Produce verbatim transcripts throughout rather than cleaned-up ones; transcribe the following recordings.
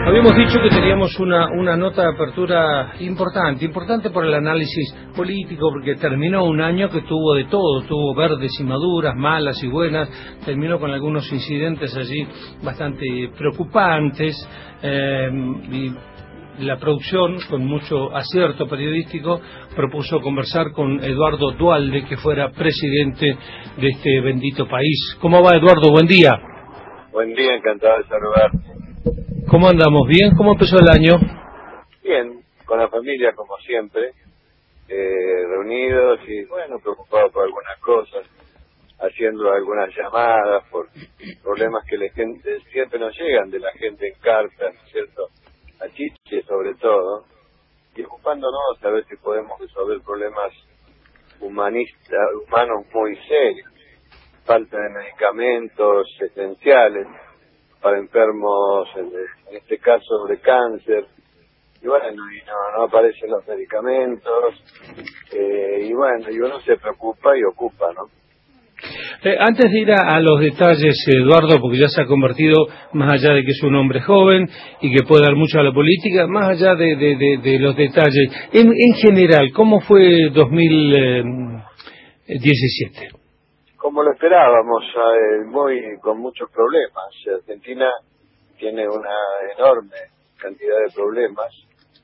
Habíamos dicho que teníamos una, una nota de apertura importante, importante por el análisis político, porque terminó un año que tuvo de todo, tuvo verdes y maduras, malas y buenas, terminó con algunos incidentes allí bastante preocupantes, eh, y la producción, con mucho acierto periodístico, propuso conversar con Eduardo Duhalde, que fuera presidente de este bendito país. ¿Cómo va, Eduardo? Buen día. Buen día, encantado de saludarte. ¿Cómo andamos? ¿Bien? ¿Cómo empezó el año? Bien, con la familia como siempre, eh, reunidos y bueno, preocupados por algunas cosas, haciendo algunas llamadas por problemas que la gente siempre nos llegan de la gente en carta, ¿no es cierto? A Chiche sobre todo, y ocupándonos a ver si podemos resolver problemas humanistas, humanos muy serios, falta de medicamentos esenciales para enfermos, en, en este caso de cáncer, y bueno, y no, no aparecen los medicamentos, eh, y bueno, y uno se preocupa y ocupa, ¿no? Eh, antes de ir a, a los detalles, Eduardo, porque ya se ha convertido, más allá de que es un hombre joven y que puede dar mucho a la política, más allá de, de, de, de los detalles, en, en general, ¿cómo fue dos mil diecisiete? Como lo esperábamos, eh, muy con muchos problemas. Argentina tiene una enorme cantidad de problemas,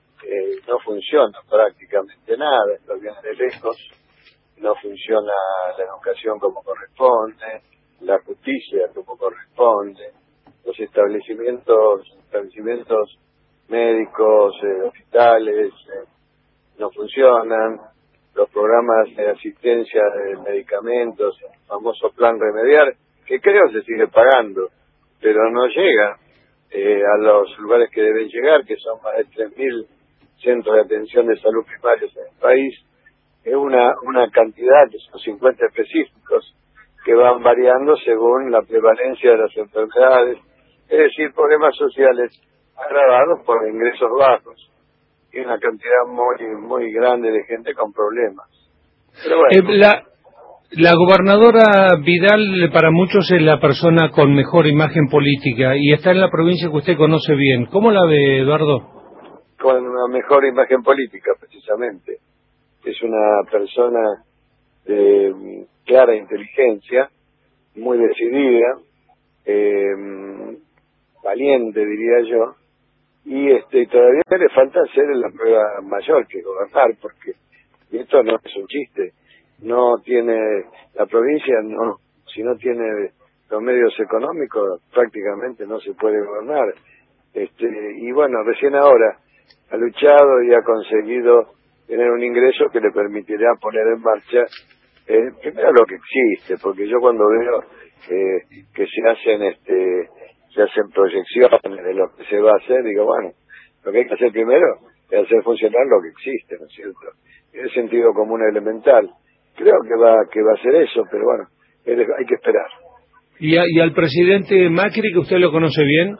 eh, no funciona prácticamente nada, esto viene de lejos, no funciona la educación como corresponde, la justicia como corresponde, los establecimientos, establecimientos médicos, eh, hospitales, eh, no funcionan, los programas de asistencia de medicamentos, el famoso plan Remediar, que creo se sigue pagando, pero no llega eh, a los lugares que deben llegar, que son más de tres mil centros de atención de salud primarios en el país. Es una, una cantidad, que son cincuenta específicos, que van variando según la prevalencia de las enfermedades, es decir, problemas sociales agravados por ingresos bajos y una cantidad muy muy grande de gente con problemas. Pero bueno. Eh, la, la gobernadora Vidal para muchos es la persona con mejor imagen política y está en la provincia que usted conoce bien. ¿Cómo la ve, Eduardo? Con una mejor imagen política, precisamente. Es una persona de clara inteligencia, muy decidida, eh, valiente, diría yo, y este todavía le falta hacer la prueba mayor, que gobernar, porque y esto no es un chiste, no tiene la provincia, no si no tiene los medios económicos prácticamente no se puede gobernar, este y bueno, recién ahora ha luchado y ha conseguido tener un ingreso que le permitirá poner en marcha eh, primero lo que existe, porque yo cuando veo eh, que se hacen este se hacen proyecciones de lo que se va a hacer, digo, bueno, lo que hay que hacer primero es hacer funcionar lo que existe, ¿no es cierto? Es sentido común elemental. Creo que va que va a ser eso, pero bueno, hay que esperar. ¿Y, a, y al presidente Macri, que usted lo conoce bien?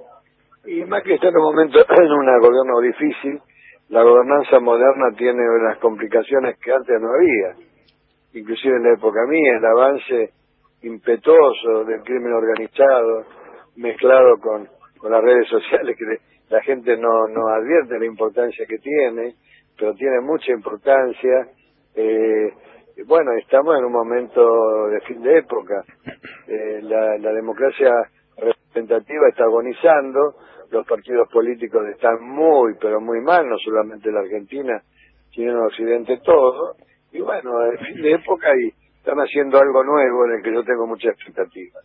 Y Macri está en un momento en un gobierno difícil. La gobernanza moderna tiene unas complicaciones que antes no había. Inclusive en la época mía, el avance impetuoso del crimen organizado, mezclado con, con las redes sociales, que la gente no, no advierte la importancia que tiene, pero tiene mucha importancia. Eh, bueno, estamos en un momento de fin de época. Eh, la, la democracia representativa está agonizando, los partidos políticos están muy, pero muy mal, no solamente la Argentina, sino en Occidente todo. Y bueno, es fin de época y están haciendo algo nuevo en el que yo tengo muchas expectativas.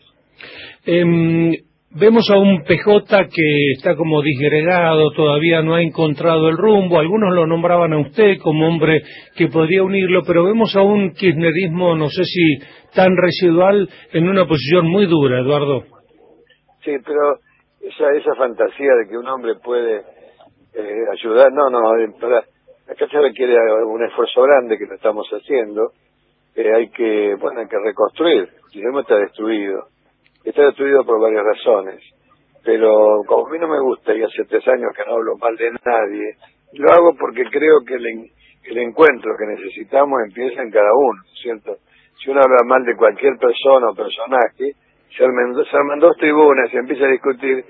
Eh, Vemos a un P J que está como disgregado, todavía no ha encontrado el rumbo, algunos lo nombraban a usted como hombre que podría unirlo, pero vemos a un kirchnerismo, no sé si tan residual, en una posición muy dura, Eduardo. Sí, pero esa esa fantasía de que un hombre puede eh, ayudar, no, no, para, acá se requiere un esfuerzo grande que lo estamos haciendo, eh, hay que, bueno, hay que reconstruir, el sistema está destruido. Está destruido por varias razones, pero como a mí no me gusta y hace tres años que no hablo mal de nadie, lo hago porque creo que el, el encuentro que necesitamos empieza en cada uno, ¿cierto? Si uno habla mal de cualquier persona o personaje, se arman, se arman dos tribunas, se empieza a discutir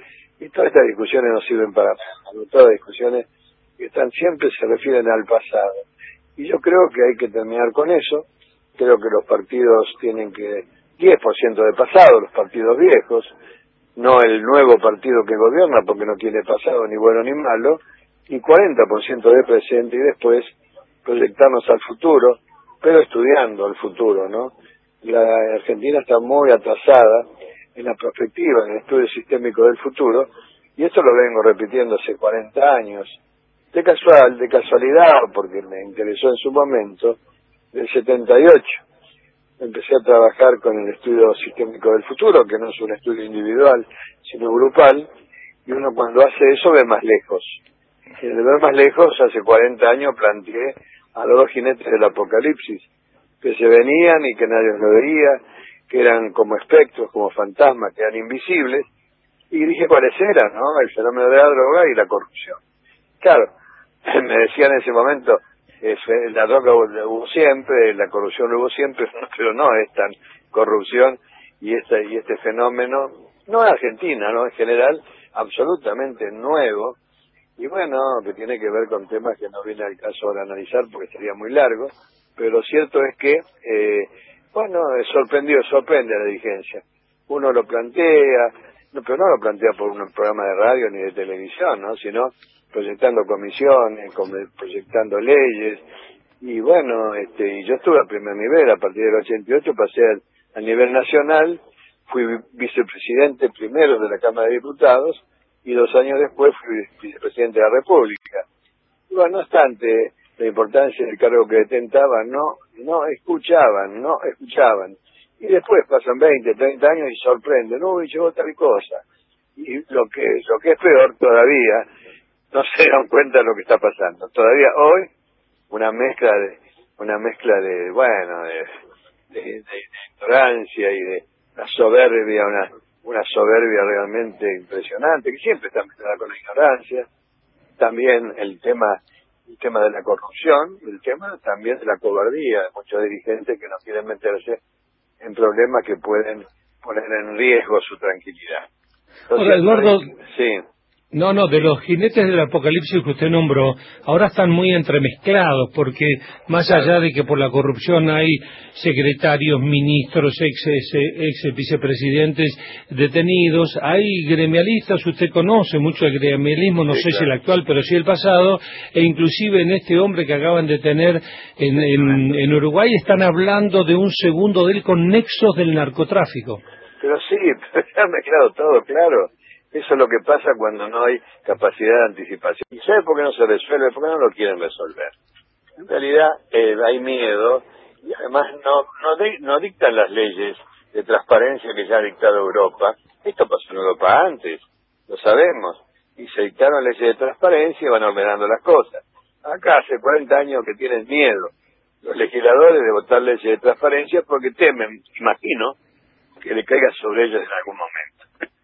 Y todas estas discusiones no sirven para nada, todas las discusiones que están siempre se refieren al pasado. Y yo creo que hay que terminar con eso. Creo que los partidos tienen que, diez por ciento de pasado, los partidos viejos, no el nuevo partido que gobierna porque no tiene pasado ni bueno ni malo, y cuarenta por ciento de presente y después proyectarnos al futuro, pero estudiando el futuro, ¿no? La Argentina está muy atrasada en la perspectiva, en el estudio sistémico del futuro, y esto lo vengo repitiendo hace cuarenta años. De casual, de casualidad, porque me interesó en su momento, del setenta y ocho. Empecé a trabajar con el estudio sistémico del futuro, que no es un estudio individual, sino grupal, y uno cuando hace eso ve más lejos. Y de ver más lejos, hace cuarenta años planteé a los dos jinetes del apocalipsis, que se venían y que nadie los veía, que eran como espectros, como fantasmas, que eran invisibles, y dije cuáles eran, ¿no? El fenómeno de la droga y la corrupción. Claro, me decían en ese momento, eh, la droga hubo siempre, la corrupción hubo siempre, pero no es tan corrupción y este, y este fenómeno, no en Argentina, no en general, absolutamente nuevo, y bueno, que tiene que ver con temas que no viene al caso ahora analizar porque sería muy largo, pero lo cierto es que, eh, bueno, sorprendió, sorprende a la dirigencia. Uno lo plantea, no, pero no lo plantea por un programa de radio ni de televisión, ¿no? Sino proyectando comisiones, proyectando leyes, y bueno, este, y yo estuve a primer nivel, a partir del ochenta y ocho pasé al, a nivel nacional, fui vicepresidente primero de la Cámara de Diputados, y dos años después fui vicepresidente de la República. Y bueno, no obstante la importancia del cargo que detentaba, no, no escuchaban, no escuchaban. Y después pasan veinte, treinta años y sorprenden, uy, llegó tal cosa. Y lo que, lo que es peor todavía, no se dan cuenta de lo que está pasando. Todavía hoy, una mezcla de, una mezcla de, bueno, de, de, de, de ignorancia y de una soberbia, una, una soberbia realmente impresionante, que siempre está mezclada con la ignorancia. También el tema, el tema de la corrupción, el tema también de la cobardía de muchos dirigentes que no quieren meterse en problemas que pueden poner en riesgo su tranquilidad. Entonces, Ahora, Eduardo, sí. No, no, de los jinetes del apocalipsis que usted nombró, ahora están muy entremezclados, porque más allá de que por la corrupción hay secretarios, ministros, ex, ex, ex vicepresidentes detenidos, hay gremialistas, usted conoce mucho el gremialismo, no sí, sé claro. si el actual, pero sí el pasado, e inclusive en este hombre que acaban de tener en, en, en Uruguay están hablando de un segundo de él con nexos del narcotráfico. Pero sí, pero se ha mezclado todo, claro. Eso es lo que pasa cuando no hay capacidad de anticipación. ¿Y sabe por qué no se resuelve? Porque no lo quieren resolver. En realidad eh, hay miedo y además no no, de, no dictan las leyes de transparencia que ya ha dictado Europa. Esto pasó en Europa antes, lo sabemos. Y se dictaron leyes de transparencia y van ordenando las cosas. Acá hace cuarenta años que tienen miedo los legisladores de votar leyes de transparencia porque temen, imagino, que le caiga sobre ellos en algún momento.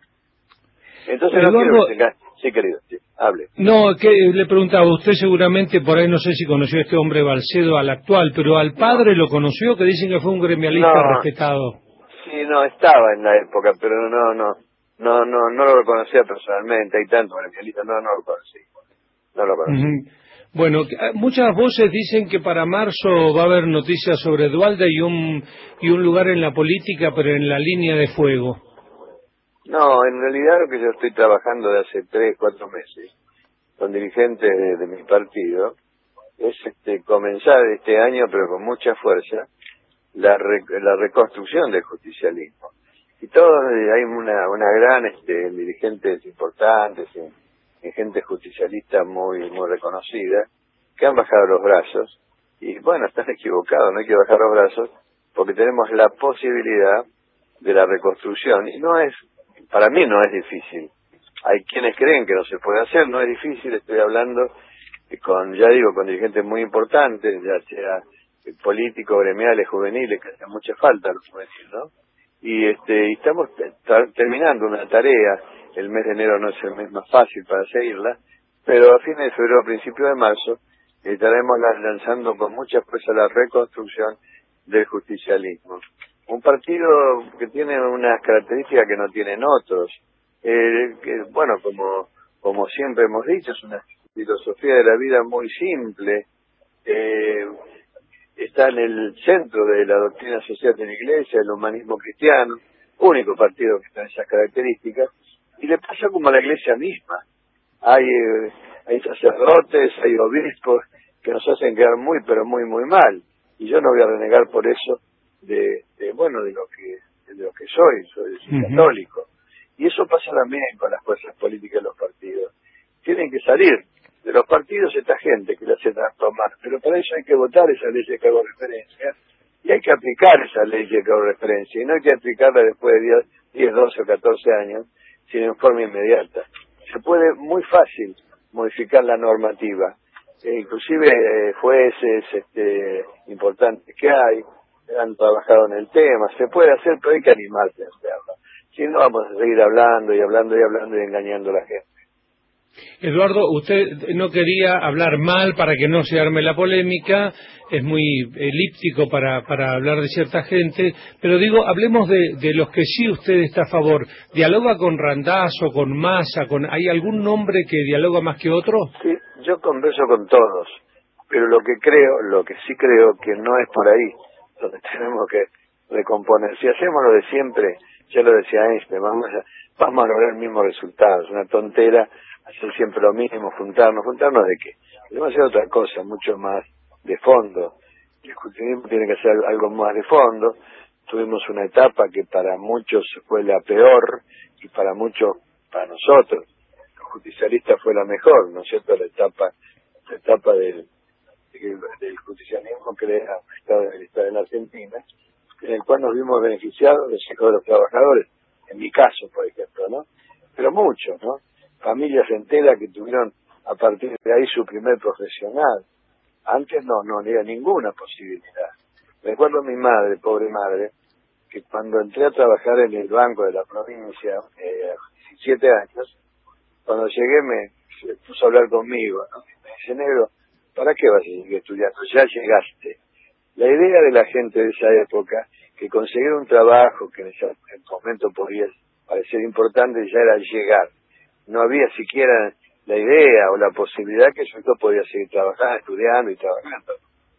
Entonces no quiero que tenga... Sí, querido, sí, hable. No, que le preguntaba, usted seguramente por ahí no sé si conoció a este hombre Balcedo, al actual, pero al padre no. ¿Lo conoció? Que dicen que fue un gremialista no, respetado. Sí, no, estaba en la época, pero no, no, no, no, no lo conocía personalmente, hay tantos gremialistas, no, no lo conocí, no lo conocí. Uh-huh. Bueno, muchas voces dicen que para marzo va a haber noticias sobre Duhalde y un, y un lugar en la política, pero en la línea de fuego. No, en realidad lo que yo estoy trabajando de hace tres, cuatro meses con dirigentes de, de mi partido es este, comenzar este año, pero con mucha fuerza, la, re, la reconstrucción del justicialismo. Y todos, hay una, una gran, este, dirigentes importantes, y, y gente justicialista muy, muy reconocida, que han bajado los brazos, y bueno, están equivocados, no hay que bajar los brazos, porque tenemos la posibilidad de la reconstrucción, y no es, para mí no es difícil. Hay quienes creen que no se puede hacer, no es difícil, estoy hablando con, ya digo, con dirigentes muy importantes, ya sea políticos, gremiales, juveniles, que hacen mucha falta los juveniles, ¿no? Y este, y estamos terminando una tarea, el mes de enero no es el mes más fácil para seguirla, pero a fines de febrero, a principios de marzo, estaremos lanzando con mucha fuerza la reconstrucción del justicialismo. Un partido que tiene unas características que no tienen otros. eh, que, bueno, como, como siempre hemos dicho, es una filosofía de la vida muy simple, eh, está en el centro de la doctrina social de la Iglesia, el humanismo cristiano, único partido que está en esas características, y le pasa como a la Iglesia misma. Hay, eh, hay sacerdotes, hay obispos que nos hacen quedar muy, pero muy, muy mal, y yo no voy a renegar por eso de, de bueno, de lo que de lo que soy, soy, soy Uh-huh. católico. Y eso pasa también con las fuerzas políticas de los partidos. Tienen que salir de los partidos esta gente que le hace tanto mal, pero para eso hay que votar esa ley que hago referencia, y hay que aplicar esa ley que hago referencia, y no hay que aplicarla después de diez, doce o catorce años, sino en forma inmediata. Se puede muy fácil modificar la normativa, e inclusive eh, jueces este, importantes que hay, han trabajado en el tema, se puede hacer, pero hay que animarse a hacerlo. Si no, vamos a seguir hablando y hablando y hablando y engañando a la gente. Eduardo, usted no quería hablar mal para que no se arme la polémica, es muy elíptico para, para hablar de cierta gente, pero digo, hablemos de, de los que sí usted está a favor. ¿Dialoga con Randazzo, con Massa, con hay algún nombre que dialoga más que otro? Sí, yo converso con todos, pero lo que creo, lo que sí creo que no es por ahí donde tenemos que recomponer. Si hacemos lo de siempre, ya lo decía Einstein, vamos a, vamos a lograr el mismo resultado. Es una tontera hacer siempre lo mismo, juntarnos. ¿Juntarnos de qué? Debemos hacer otra cosa, mucho más de fondo. El justicialismo tiene que ser algo más de fondo. Tuvimos una etapa que para muchos fue la peor y para muchos, para nosotros, los justicialistas fue la mejor, ¿no es cierto? La etapa, la etapa del, del justicialismo que era el Estado, el Estado en Argentina, en el cual nos vimos beneficiados del sector de los trabajadores, en mi caso, por ejemplo, ¿no? Pero muchos, ¿no? Familias enteras que tuvieron a partir de ahí su primer profesional. Antes no, no había ninguna posibilidad. Recuerdo a mi madre, pobre madre, que cuando entré a trabajar en el banco de la provincia, eh, a diecisiete años, cuando llegué me se puso a hablar conmigo, ¿no? Me dice, negro, ¿para qué vas a seguir estudiando? Ya llegaste. La idea de la gente de esa época, que conseguir un trabajo que en ese momento podía parecer importante, ya era llegar. No había siquiera la idea o la posibilidad que yo podía seguir trabajando, estudiando y trabajando.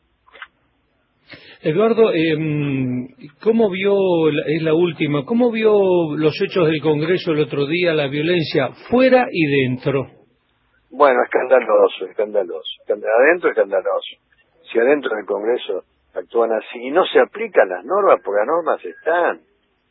Eduardo, eh, ¿cómo vio, es la última, cómo vio los hechos del Congreso el otro día, la violencia fuera y dentro? Bueno, escandaloso, escandaloso. Adentro, escandaloso. Si adentro del Congreso actúan así y no se aplican las normas, porque las normas están.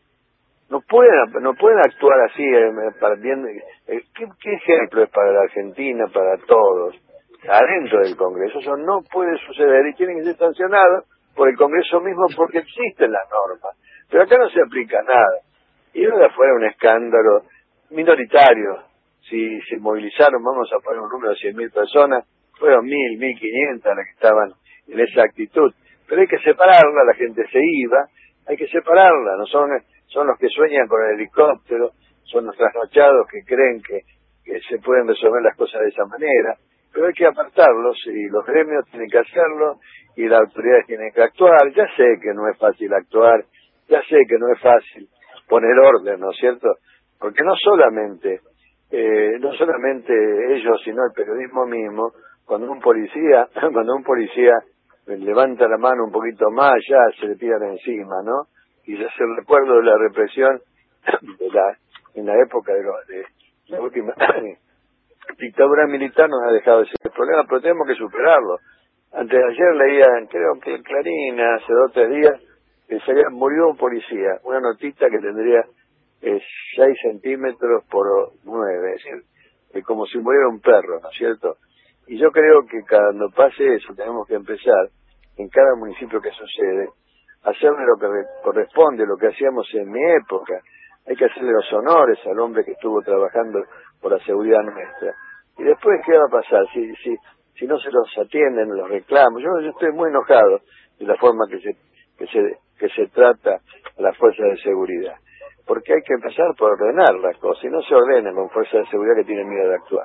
No pueden, no pueden actuar así. Eh, para bien, eh, ¿qué, ¿Qué ejemplo es para la Argentina, para todos? Adentro del Congreso eso no puede suceder y tienen que ser sancionados por el Congreso mismo porque existen las normas. Pero acá no se aplica nada. Y lo de afuera un escándalo minoritario. Si se movilizaron, vamos a poner un número de cien mil personas, fueron mil, mil quinientas las que estaban en esa actitud. Pero hay que separarla, la gente se iba, hay que separarla, no son son los que sueñan con el helicóptero, son los trasnochados que creen que, que se pueden resolver las cosas de esa manera, pero hay que apartarlos y los gremios tienen que hacerlo y las autoridades tienen que actuar. Ya sé que no es fácil actuar, ya sé que no es fácil poner orden, ¿no es cierto? Porque no solamente eh, no solamente ellos, sino el periodismo mismo, cuando un policía, cuando un policía levanta la mano un poquito más, ya se le tiran encima, ¿no? Y ya se recuerdo de la represión de la, en la época de, lo, de la última dictadura militar nos ha dejado ese problema, pero tenemos que superarlo. Antes de ayer leía, creo que en Clarín, hace dos o tres días, que se había, murió un policía, una notita que tendría eh, seis centímetros por nueve, es decir, eh, como si muriera un perro, ¿no es cierto? Y yo creo que cuando pase eso tenemos que empezar, en cada municipio que sucede, hacerle lo que corresponde, lo que hacíamos en mi época. Hay que hacerle los honores al hombre que estuvo trabajando por la seguridad nuestra. Y después, ¿qué va a pasar? Si si si no se los atienden, los reclamos. Yo, yo estoy muy enojado de la forma que se que se que se trata a las fuerzas de seguridad. Porque hay que empezar por ordenar las cosas, y no se ordenan con fuerzas de seguridad que tienen miedo de actuar.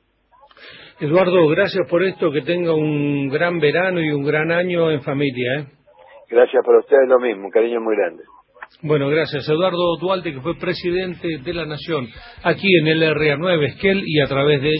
Eduardo, gracias por esto, que tenga un gran verano y un gran año en familia, ¿eh? Gracias para ustedes, lo mismo, un cariño muy grande. Bueno, gracias. Eduardo Duhalde, que fue presidente de la Nación, aquí en el R A nueve Esquel, y a través de ella